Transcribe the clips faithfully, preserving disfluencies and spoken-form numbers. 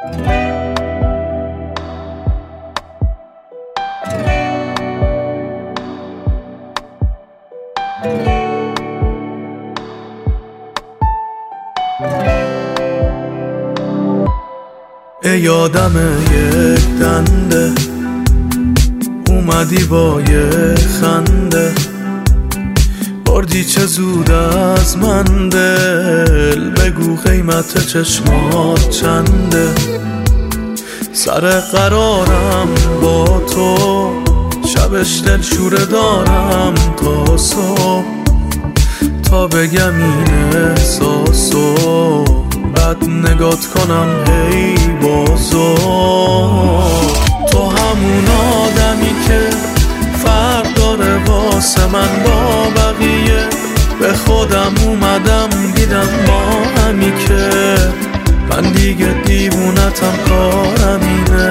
ای یادم یک دنده اومدی با یه خنده، بردی چه زود از من دل، بگو قیمت چشمات چنده. سر قرارم با تو، شبش دل شوره دارم تا صبح، تا بگم این احساسو بعد نگات کنم هی بازو. تو همون آدمی که فرق داره واسه من با بقیه، به خودم اومدم دیدم با همی که من دیگه دیوونتم کارم اینه.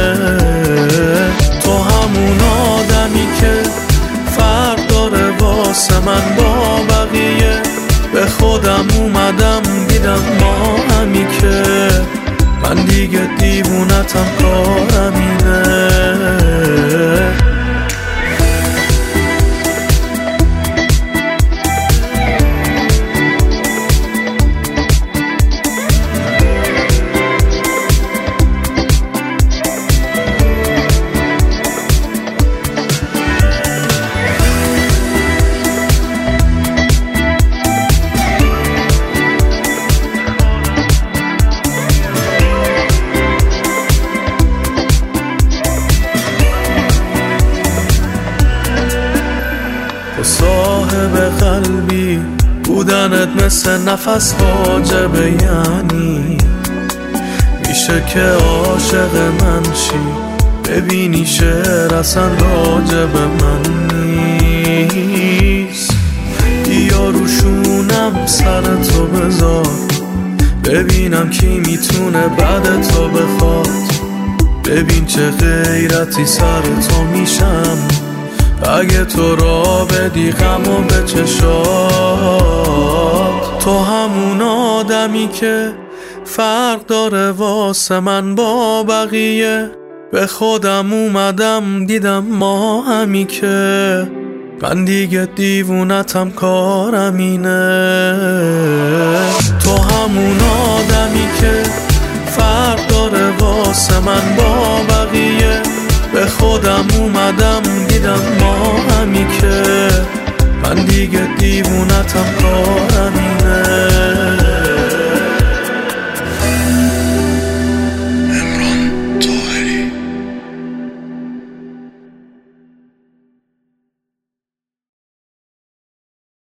تو همون آدمی که فرق داره واسه من با بقیه، به خودم اومدم دیدم با همی که من دیگه دیوونتم کارم اینه. صاحب قلبی بودنت مثل نفس واجبه، یعنی میشه که عاشق من شی، ببینی شعر اصلا راجب من نیست. یا روشونم سر تو بذار، ببینم کی میتونه بعد تو بخواد. ببین چه غیرتی سر تو میشم اگه تو را بدی غمو به چشات. تو همون آدمی که فرق داره واسه من با بقیه، به خودم اومدم دیدم ما همی که من دیگه دیوونتم کارم اینه. تو همون آدمی که فرق داره واسه من با بقیه، به خودم اومدم دیدم ما همی که من دیگه دیوونتم کارم اینه.